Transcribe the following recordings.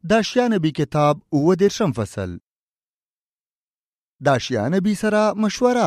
د اشعیا نبی کتاب 29 فصل. د اشعیا نبی سره مشوره.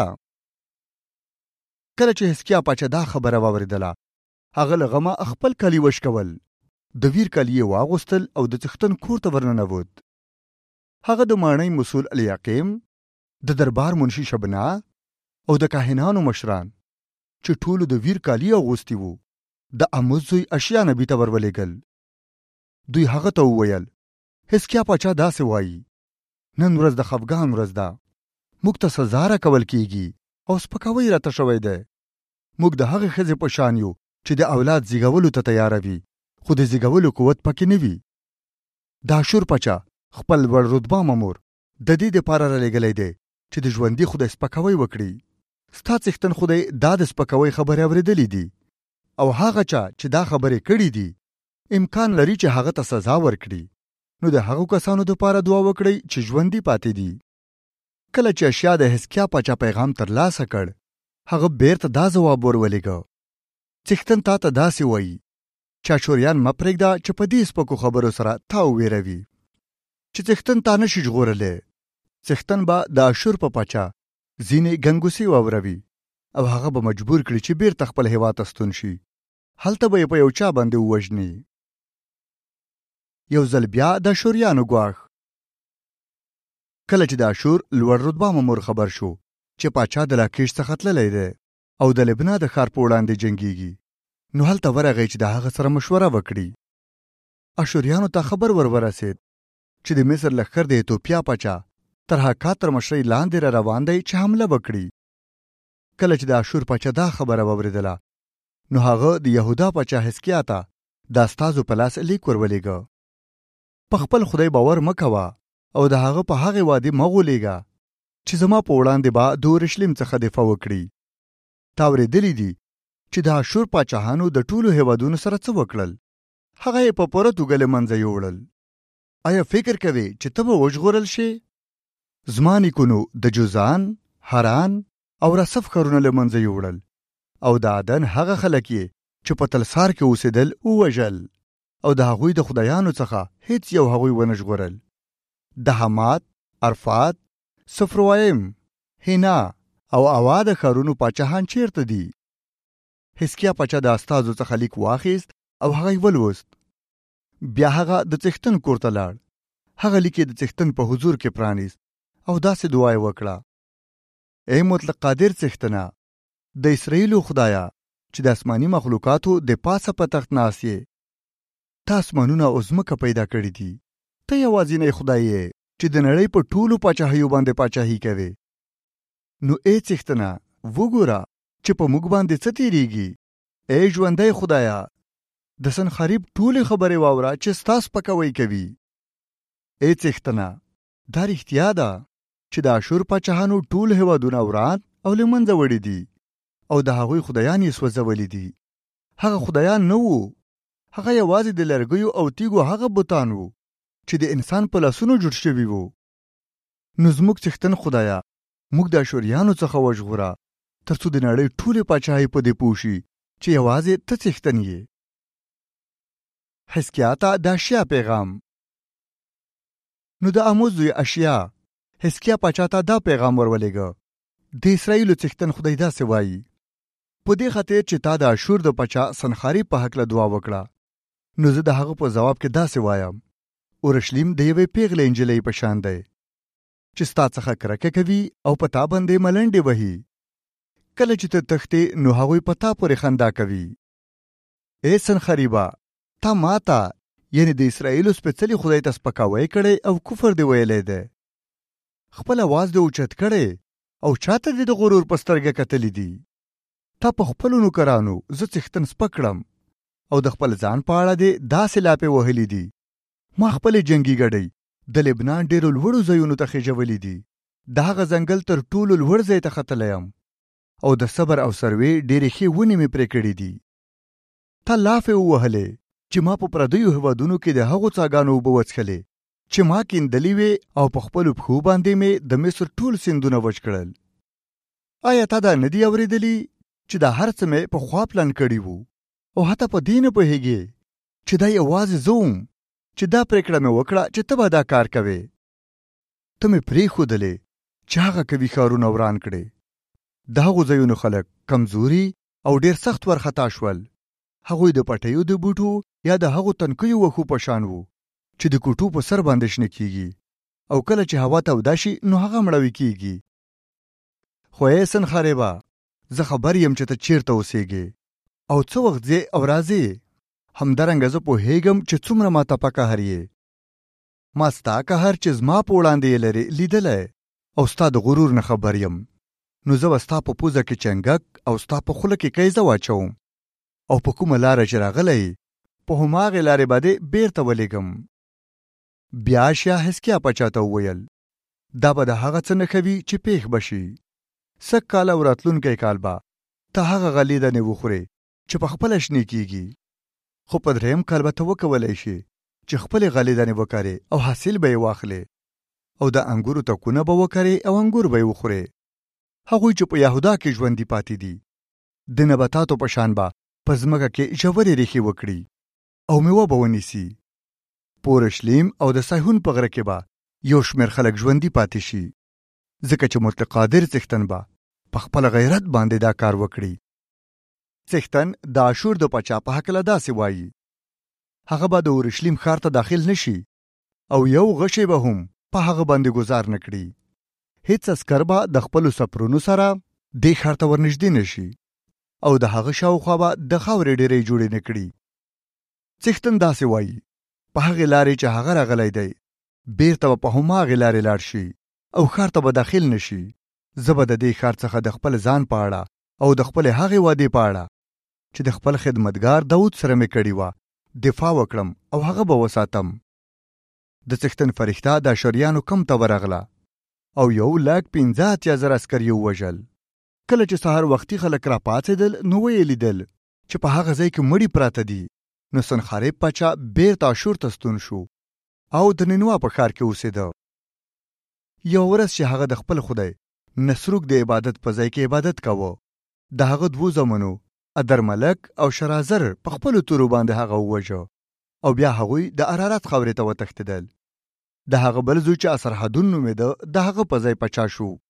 کله چې حزقیا پاچا دا خبره واورېدله، هغه له غمه خپل کالي وشکول، د ویر کالي یې واغوستل او د څښتن کور ته ورننوت. هغه د ماڼۍ مسؤل الیاقیم، د دربار منشي شبنا او د کاهنانو مشران چې ټولو د ویر کالي اغوستي وو، د اموز زوی اشعیا نبی ته ورولېږل. دوی هغه ته وویل: حزقیا پاچا داسې وایي، نن ورځ د خفګان ورځ ده، موږ ته سزا راکول کیږي او سپکاوی راته شوی دی. موږ د هغې ښځې په شان یو چې د اولاد زیږولو ته تیاره وي، خو د زیږولو قوت پکې نه وي. د اشور پاچا خپل لوړ رتبه مامور د دې دپاره رالېږلی دی چې د ژوندي خدای سپکاوی وکړي. ستا څښتن خدای دا د سپکاوی خبرې اورېدلې دي، او هغه چا چې دا خبرې کړي دي امکان لري چې هغه ته سزا ورکړي. نو د هغو کسانو دپاره دعا وکړئ چې ژوندي پاتې دي. کله چې اشعیا د حزقیا پاچا پیغام ترلاسه کړ، هغه بیرته دا ځواب ورولېږه: څښتن تا ته داسې وایي چې اشوریان مه پرېږده چې په دې سپکو خبرو سره تا وویروي، چې څښتن تا نشي ژغورلی. څښتن به د اشور په پاچا ځینې ګنګوسې واوروي او هغه به مجبور کړي چې بیرته خپل هېواد ته ستون شي. هلته به یې په یو چا باندې ووژني. یو ځل بیا د اشوریانو ګواښ. کله چې د اشور لوړ رتبه مامور خبر شو چې پاچا د لاکیش څخه تللی دی او د لبنا د ښار په وړاندې جنګیږي، نو هلته ورغی چې د هغه سره مشوره وکړي. اشوریانو ته خبر ورسید چې د مصر لښکر د ایتوپیا پاچا تر هاکات تر مشرۍ لاندې را روان دی چې حمله وکړي. کله چې د اشور پاچا دا خبره واورېدله، نو هغه د یهودا پاچا حزقیا ته د استازو په لاس لیک ورولېږه: په خپل خدای باور مه کوه او د هغه په هغې وعدې مه غولېږه چې زما په وړاندې به د اورشلیم څخه دفاع وکړي. تا اورېدلي دي چې د اشور پاچاهانو د ټولو هېوادونو سره څه وکړل، هغه یې په پوره توګه له منځه یوړل. آیا فکر کوې چې ته به وژغورل شې؟ زما نیکونو د جوزان، حران او رصف ښارونه له منځه یوړل، او د عدن هغه خلک یې چې په تلسار کې اوسېدل ووژل، او د هغوی د خدایانو څخه هیڅ یو هغوی ونه ژغورل. د حمات، عرفات، صفروایم، هینا او اوا د ښارونو پاچاهان چیرته دي؟ حزقیا پاچا د استازو څخه لیک واخیست او هغه یې ولوست. بیا هغه د څښتن کور ته لاړ. هغه لیک یې د څښتن په حضور کې پرانیست او داسې دعا یې وکړه: ای مطلق قادر څښتنه، د اسرائیلو خدایه چې د آسماني مخلوقاتو د پاسه په تخت ناست یې، تا اسمانونه او ځمکه پیدا کړي دي. ته یوازینی خدای یې چې د نړۍ په ټولو پاچاهیو باندې پاچاهي کوي. نو ای څښتنه، وګوره چې په موږ باندې څه تیریږي. ای ژوندی خدایه، د سنخریب ټولې خبرې واوره چې ستا سپکاوی کوي. ای څښتنه، دا رښتیا ده چې د اشور پاچاهانو ټول هېوادونه وران او له منځه وړي دي او د هغوی خدایان یې سوځولي دي. هغه خدایان نه وو، هغه یوازې د لرګیو او تیږو هغه بتان وو چې د انسان په لاسونو جوړ شوي وو. نو زموږ څښتن خدایه، موږ د اشوریانو څخه وژغوره، تر څو د نړۍ ټولې پاچاهۍ په دې پوه شي چې یوازې ته څښتن یې. حزقیا ته د اشعیا پیغام. نو د اموز زوی اشعیا حزقیا پاچا ته دا پیغام ورولېږه: د اسرائیلو څښتن خدای داسې وایي، په دې خاطر چې تا د اشور د پاچا سنخریب په هکله دعا وکړه، نو زه د هغه په ځواب کې داسې وایم: اورشلیم د یوې پیغلې نجلۍ په شان دی چې ستا څخه کرکه کوي او په تا باندې ملنډې وهي. کله چې ته تښتې نو هغوی په تا پورې خندا کوي. ای سنخریبه، تا ماته یعنی د اسرائیلو سپېڅلي خدای ته سپکاوی کړی او کفر دې ویلی دی. خپل اواز دې اوچت کړی او چاته دې د غرور په سترګه کتلي دي. تا په خپلو نوکرانو زه څښتن سپک کړم او د خپل ځان په اړه دې داسې لاپې وهلي دي. ما خپلې جنګي ګډۍ د لبنان ډېرو لوړو ځایونو ته خېژولي دي. د هغه ځنګل تر ټولو لوړ ځای ته ختلی یم او د صبر او سروې ډېرې ښې ونې مې پرې کړي دي. تا لافې ووهلې چې ما په پردیو هېوادونو کې د هغو څاګانو اوبه وڅښلې چې ما کیندلې وې او په خپلو پښو باندې مې د مصر ټول سیندونه وچ کړل. آیا تا دا نه دي اورېدلي چې دا هر څه مې په خوا پلان کړي وو او حتی په دې نه پوهېږې چې دا یوازې زه وم چې دا پریکړه مې وکړه چې ته به دا کار کوې. ته مې پرېښودلې چې هغه قوي ښارونه وران کړې. د هغو ځایونو خلک کمزوري او ډېر سخت ورخطا شول. هغوی د پټیو د بوټو یا د هغو تنکیو وښو په شان وو چې د کوټو په سر باندې شنه کیږي او کله چې هوا توده شي نو هغه مړوي کیږي. خو ای سنخاربه، زه خبر یم چې ته چیرته اوسېږې او څه وخت ځې او راځې. همدارنګه زه پوهېږم چې څومره ماته په قهر یې. ما ستا قهر چې زما په وړاندې یې لرې لیدلی او ستا د غرور نه خبر یم. نو زه به ستا په پوزه کې چنګک او ستا په خوله کې قیزه واچوم او په کومه لاره چې راغلی په هماغې لارې به دې بېرته ولېږم. بیا شاه حزقیاه پاچا ته وویل دا به د هغه څه نښه وي چې پیښ به شي. سږ کال او راتلونکی کال به ته هغه غلیدنې وخورې چې په خپله شنې کیږي. خو په درېیم کال به ته وکولی شي چې خپلې غلیدنې وکرې او حاصل به یې واخلې او د انګورو تکونه به وکرې او انګور به یې وخورې. هغوی چې په یهودا کې ژوندي پاتې دي د نباتاتو په شان به په ځمکه کې ژورې ریښې وکړي او میوه به ونیسي. په اورشلیم او د صهیون په غره کې به یو شمېر خلک ژوندي پاتې شي ځکه چې متقادر څښتن به په خپل غیرت باندې دا کار وکړي. څښتن د اشور د پاچا په هکله داسې وایي هغه به د اورشلیم ښار ته داخل نشي او یو غشی به هم په هغه باندې گزار نه کړي. هیڅ عسکر به د خپلو سپرونو سره دې ښار ته ورنږدې نشي او د هغه شاوخوا به د خاورې ډېرې جوړې نه کړي. څښتن داسې وایي په هغې لارې چې هغه راغلی دی بیرته به په هماغې لارې لاړ شي او ښار ته به داخل نشي. زه به د دې ښار څخه د خپل ځان په اړه او د خپلې هغې وعدې په اړه چې د خپل خدمتګار داود سره مې کړې وه دفاع وکړم او هغه به وساتم. د څښتن فرښته د اشوریانو کمپ ته ورغله او 1,15,000 عسکر یې ووژل. کله چې سهار وختي خلک راپاڅېدل نو ویې لیدل چې په هغه ځای کې مړي پراته دي. نو سنخاریب پاچا بیرته اشور ته ستون شو او د نینوا په ښار کې اوسېده. یو ورځ چې هغه د خپل خدای نسروک د عبادت په ځای کې عبادت کاوه د هغه 2 زامنو ادرملک او شرازر په خپلو تورو باندې هغه ووژه او بیا هغوی د ارارات خاورې ته وتښتېدل. د هغه بل زوی چې اسرحدون نومېده د هغه په ځای پاچا شو.